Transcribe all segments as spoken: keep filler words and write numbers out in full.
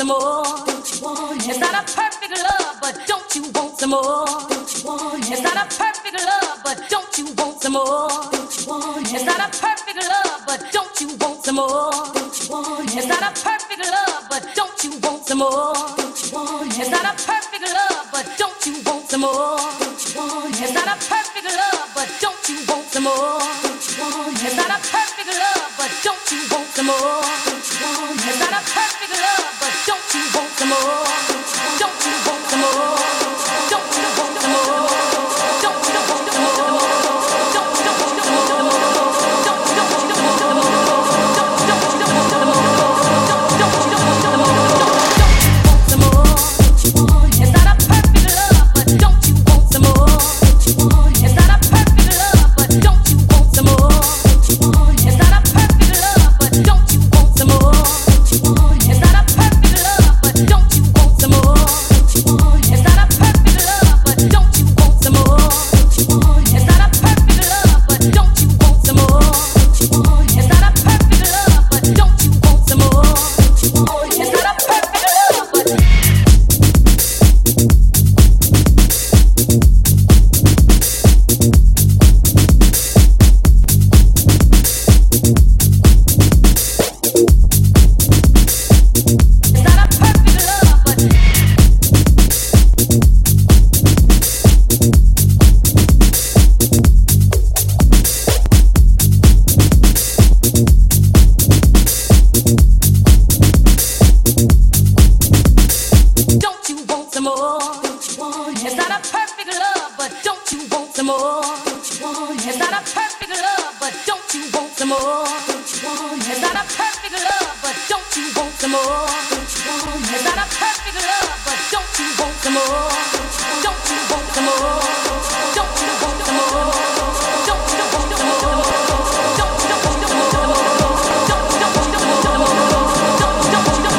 some more? It's not a perfect love, but don't you want some more? It's not a perfect love, but don't you want some more? It's not a perfect love, but don't you want some more? It's not a perfect love, but don't you want some more? It's not a perfect love, but don't you want some more? It's not a perfect love, but don't you want some more? It's not a perfect love, but don't you want some more? It's not a perfect love, but don't you want some more? Don't you want some more? Don't you want some more? Don't you want some more? Don't you want some more? Don't you want some more? Don't you want some more? Don't you want some more? Don't you want some more? It's not a perfect love, but don't you want some more? It's not a perfect love, but don't you want some more? It's not a perfect love, but don't you want some more? It's not a perfect love, but don't you want some more? It's not a perfect love, but don't you want some more? It's not a perfect love, but don't you want some more? It's not a perfect love, but don't you want some more? It's not a perfect love, but don't you want some more? It's not a perfect love, but don't you want some more? It's not a perfect love, but don't you want some more? It's not a perfect love, but don't you want some more? It's not a perfect love, but don't you want some more? Don't you want some more? Don't you want some more? Don't you want some more? Don't you want some more? Don't you want some more? Don't you want some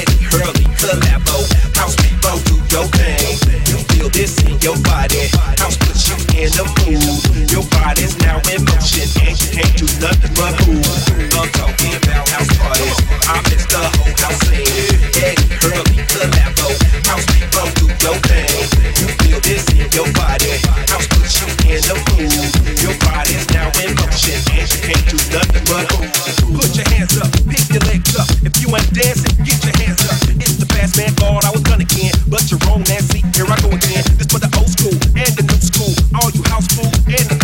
House in the mood. Your body's now in motion and you can't do nothing but move. I'm talking about house parties. I miss the whole house scene. Eddie, Curly, Collabo, house people do your thing. You feel this in your body. House puts you in the mood. Your body's now in motion and you can't do nothing but move. Put your hands up, pick your legs up. If you ain't dancing, get your hands up. It's the fast man thought I was done again, but you're wrong, Nancy. Here I go again. This for the old school and the new school. All you house fools and the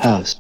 house.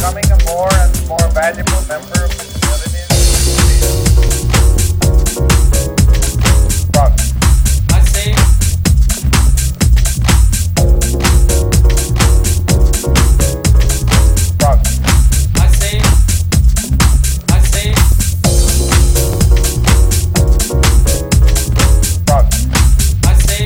becoming a more and more valuable member of the community. Progress. I say. Progress. I say. I say. Progress. I say.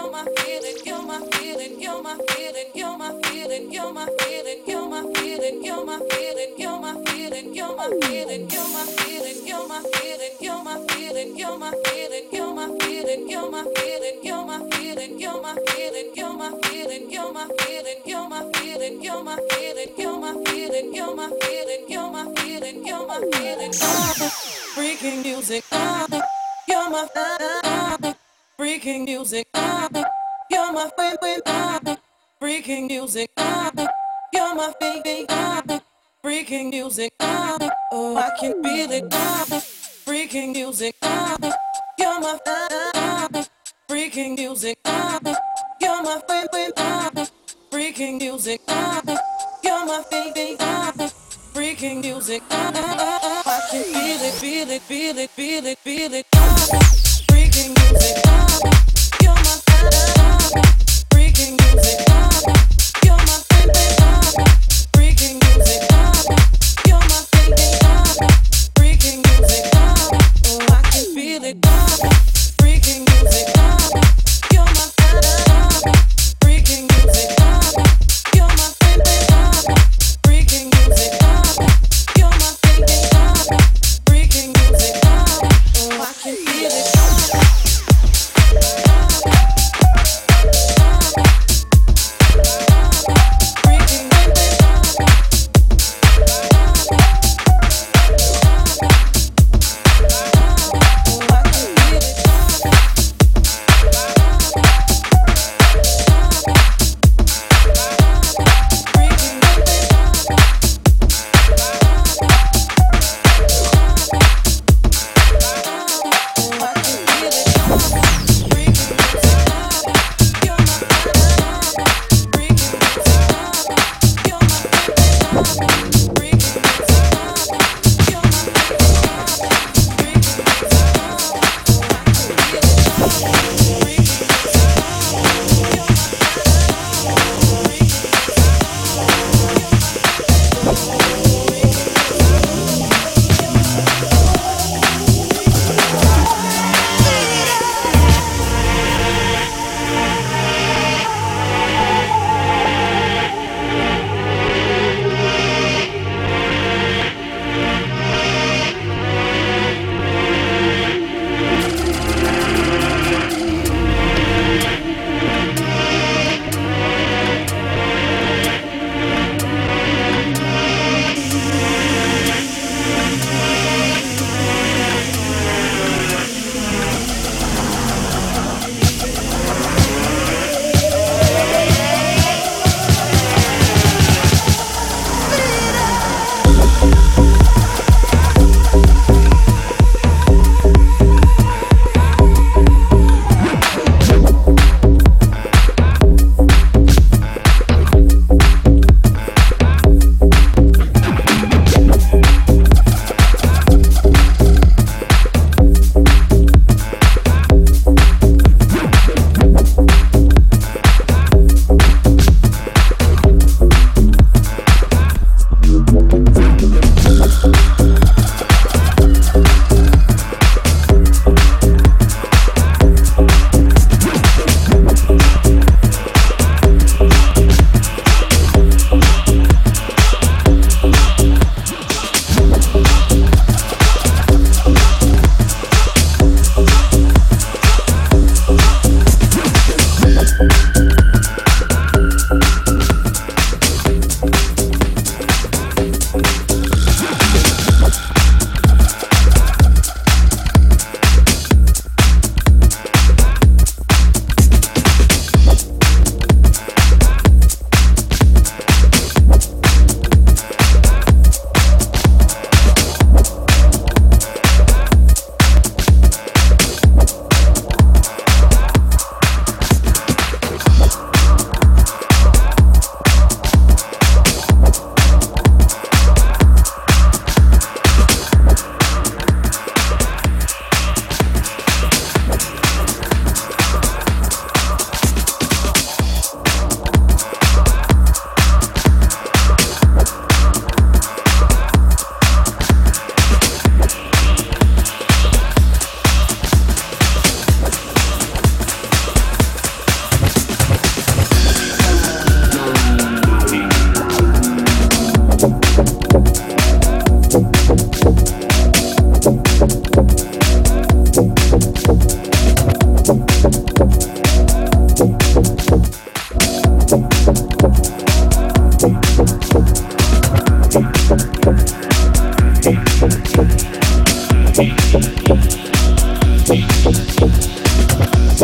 Freaking music, you're my freaking music, you're my favorite. Freaking music, you're my favorite. Freaking music, oh I can feel it. Freaking music, you're my freaking music, you're my favorite. Freaking music, you're my favorite. Freaking music, I can feel it, feel it, feel it, feel it, feel it. Freaking music, you're my freaking music, you're my favorite. Freaking music, you're my favorite. Freaking music, oh I can feel it. Freaking music, you're my freaking music, you're my favorite. Freaking music, you're my favorite. Freaking music, oh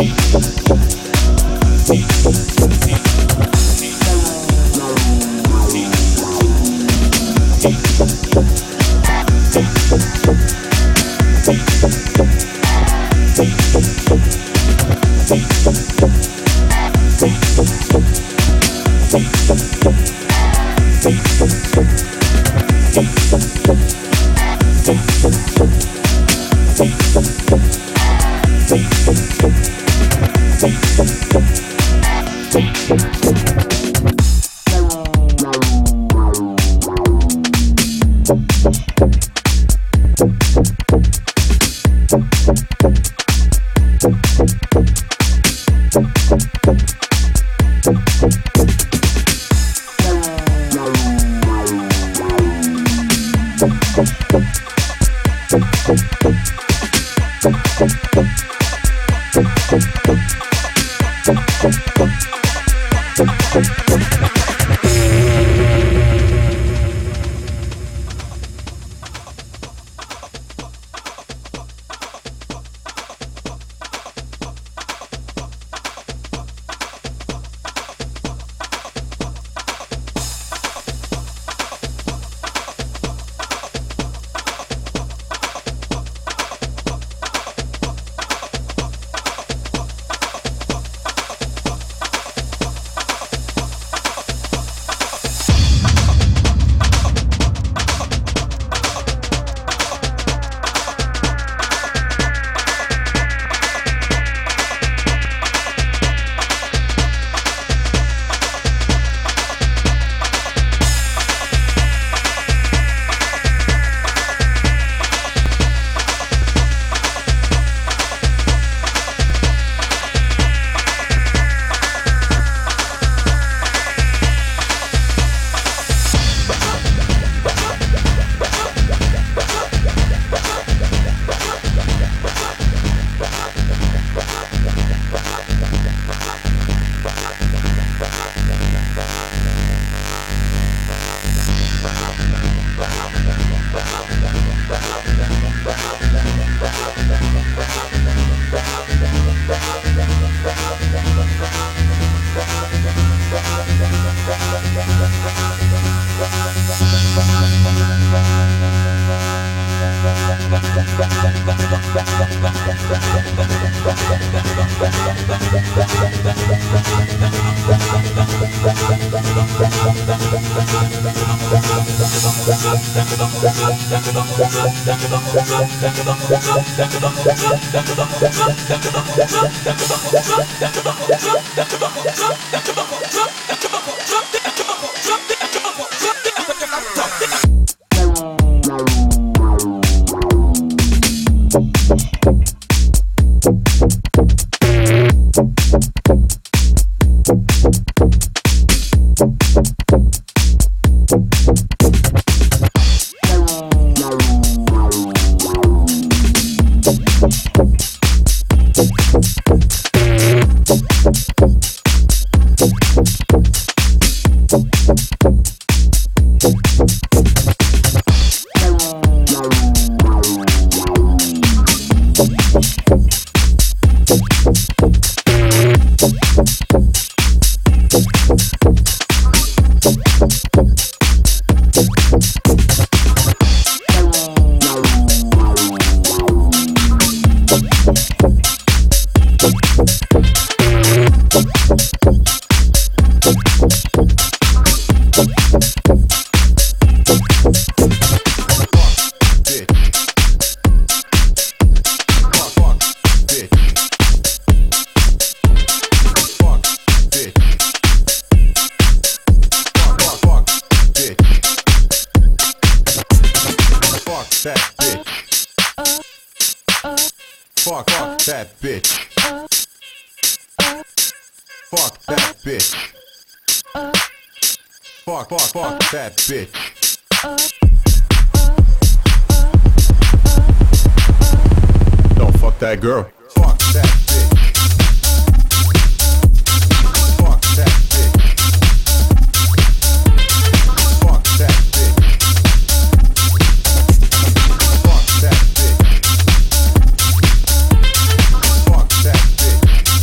Fuck that bitch.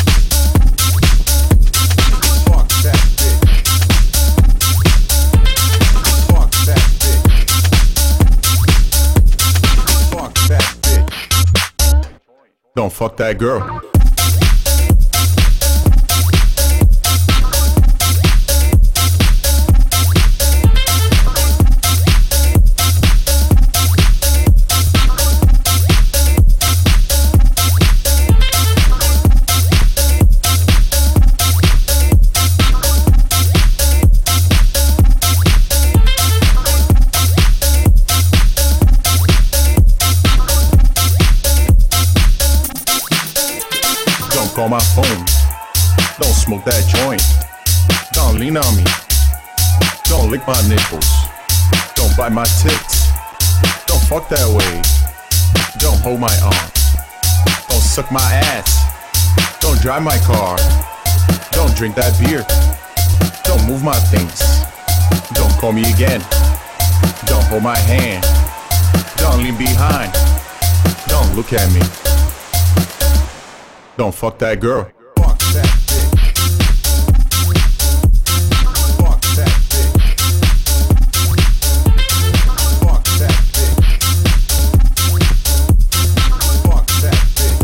fuck that girl. Call my phone. Don't smoke that joint. Don't lean on me. Don't lick my nipples. Don't bite my tits. Don't fuck that way. Don't hold my arm. Don't suck my ass. Don't drive my car. Don't drink that beer. Don't move my things. Don't call me again. Don't hold my hand. Don't lean behind. Don't look at me. Don't fuck that girl. Fuck that bitch. Fuck that bitch. Fuck that bitch. Fuck that bitch.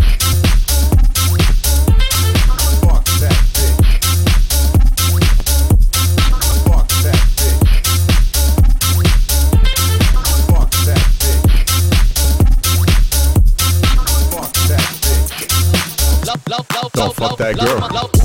Fuck that bitch. Fuck that bitch. Fuck that bitch. Fuck that bitch. Don't fuck that girl.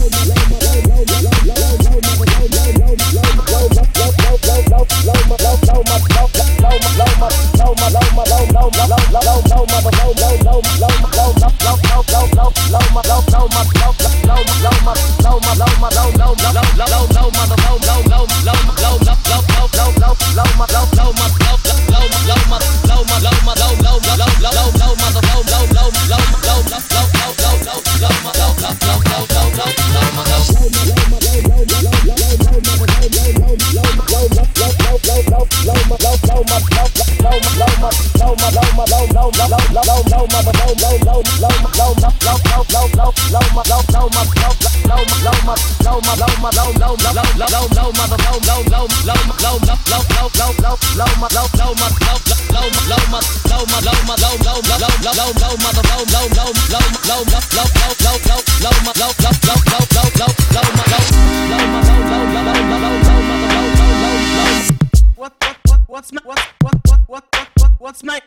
What's my what what what what what what's my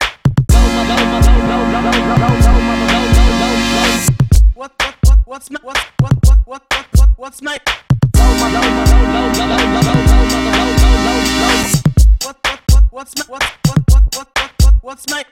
what what what what's my what what what what what what what's my what what what what's my what what what what what what what's my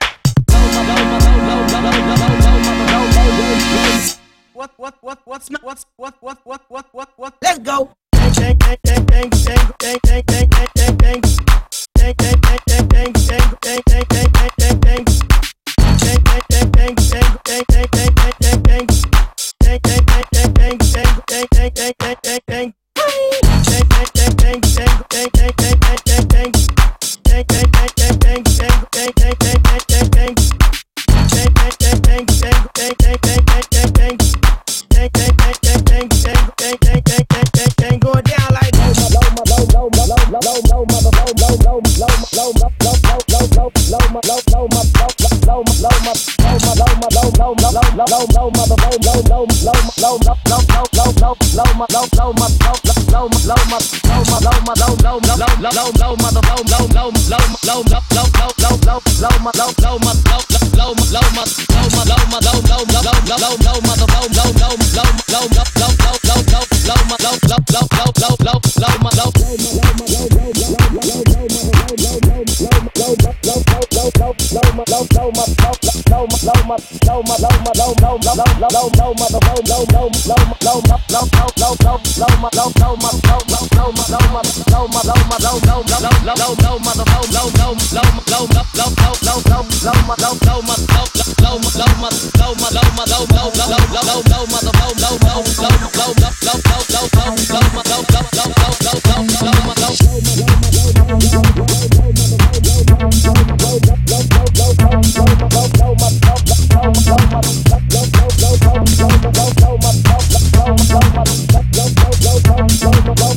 what what what what's my what's what what what what what what let's go. Bang bang bang bang bang bang bang bang bang bang. Bang bang bang bang bang bang bang bang bang bang bang. Bang bang bang bang bang bang bang bang bang bang. Bang bang bang bang bang bang bang bang bang bang bang. Bang bang bang bang bang bang bang bang bang bang. Bang bang bang bang bang bang bang bang bang bang bang. Bang bang bang bang bang bang bang bang bang bang. Bang bang bang bang bang bang bang bang bang bang bang. Go down like low, low, low, low, low, low, low, low, low, low, low, low, low, low, low,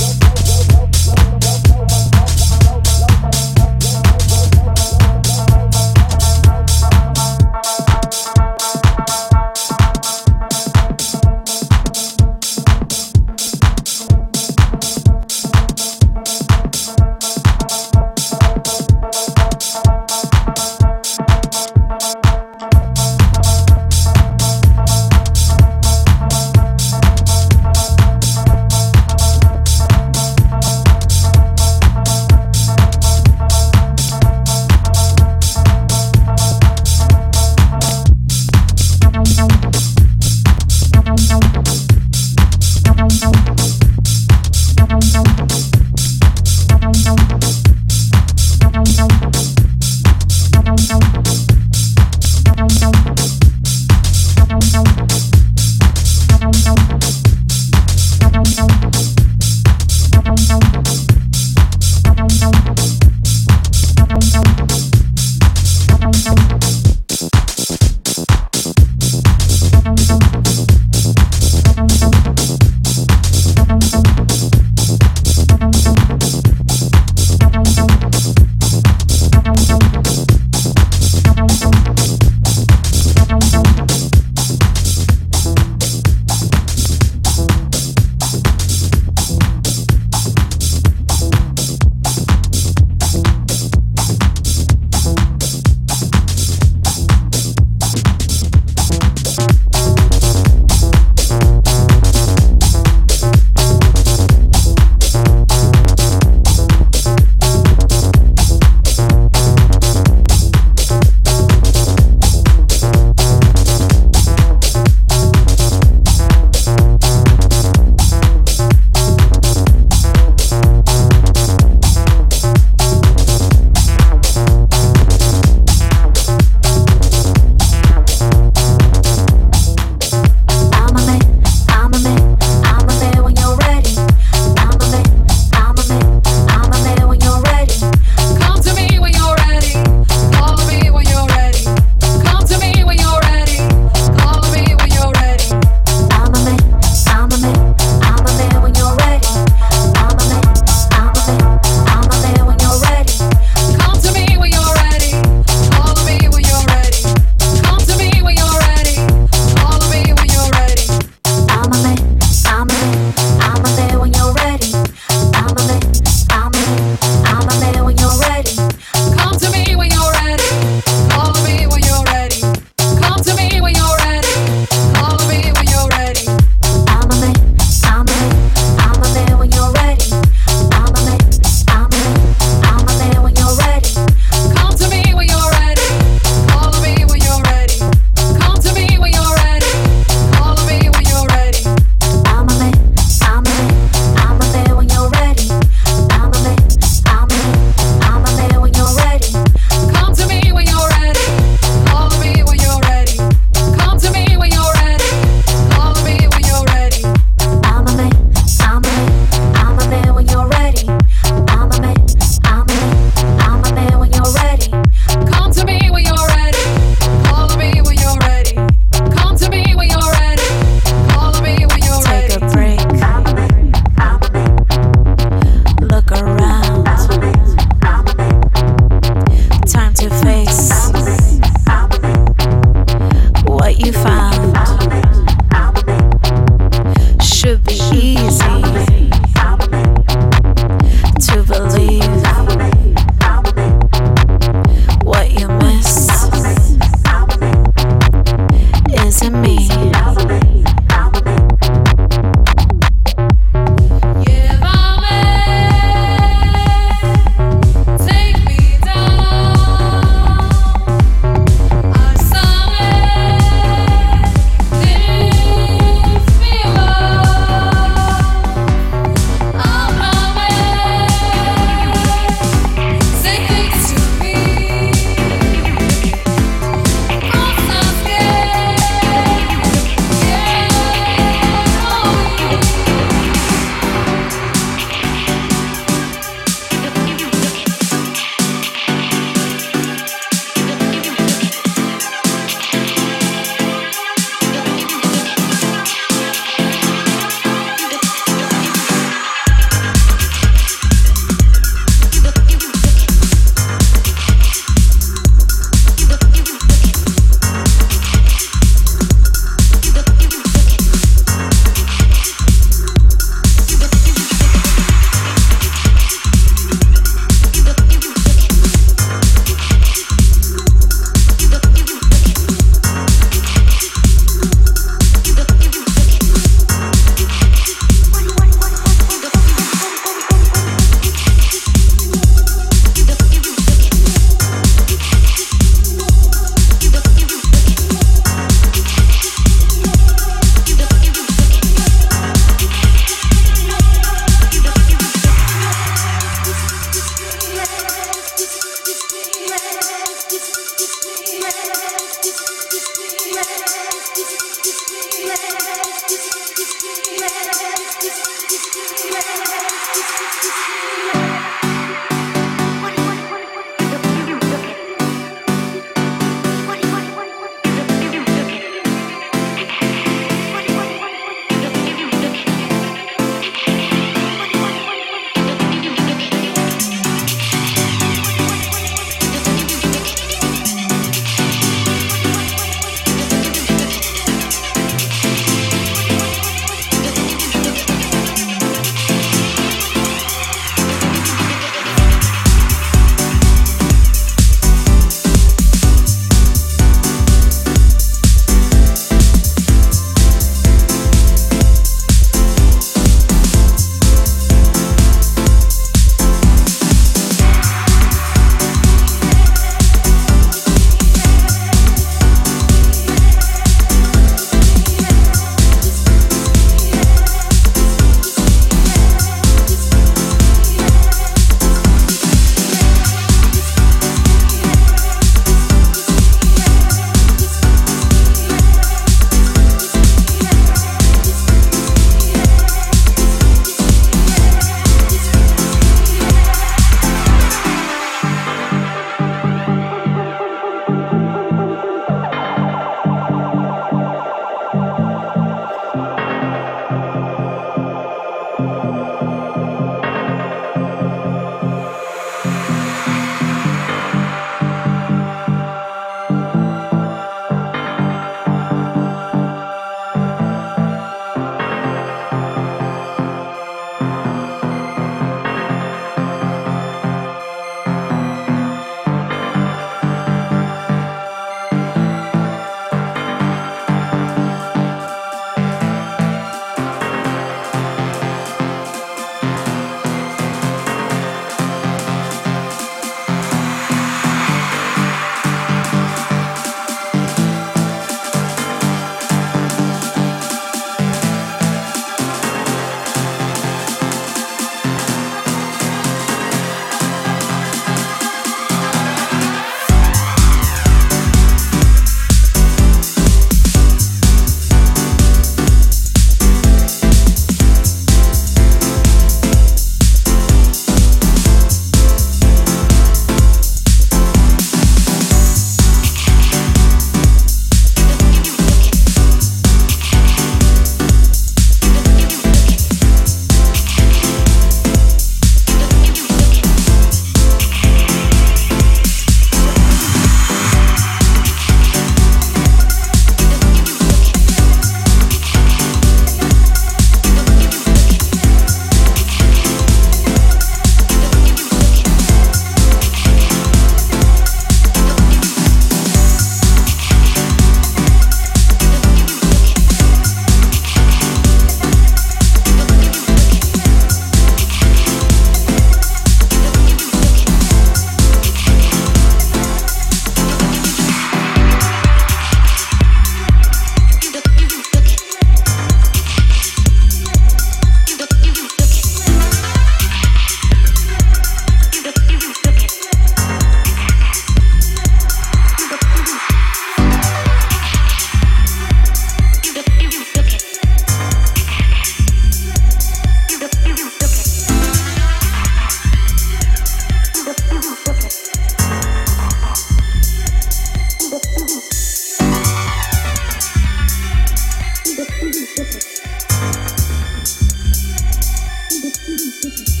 This is